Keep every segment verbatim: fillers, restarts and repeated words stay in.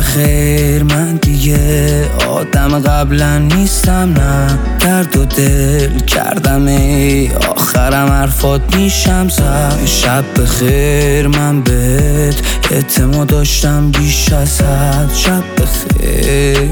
خیر من دیگه آدم قبلا نیستم، نه درد و دل کردم ای آخرم حرفات میشم زد. شب بخیر من بهت اعتماد داشتم بیش از حد. شب بخیر.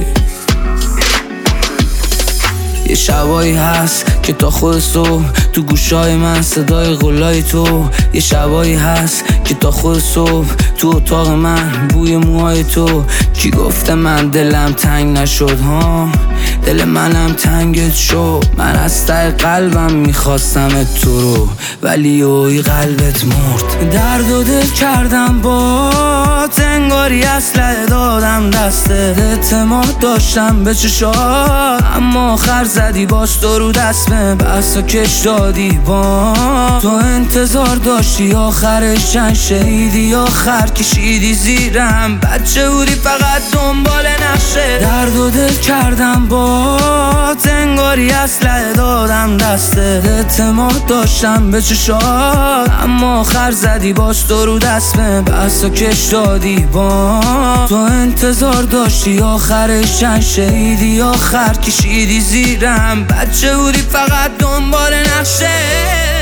یه شبایی هست که تا خود صبح تو گوشای من صدای غلای تو. یه شبایی هست که تا خود صبح تو اتاق من بوی موهای تو. کی گفته من دلم تنگ نشد ها؟ دل منم تنگت شد. من از ته قلبم میخواستم تو رو، ولی اوی قلبت مرد. درد و دل کردم با انگاری اسلحه دادم دستت. اعتماد داشتم به چشات، اما آخر زدی باز تو رو دست به بحث و کش دادی با تو. انتظار داشتی آخرش چند شهیدی آخر کشیدی زیرم. بچه بودی فقط دنبال نقشه. درد و دل کردم با انگاری اسلحه دادم دستت. اعتماد داشتم به چشات، اما آخر زدی باز تو رو دست به بحث و کش دادی با تو. انتظار داشتی آخرش چند شهیدی آخر کشیدی زیرم. بچه بودی فقط دنبال نقشه.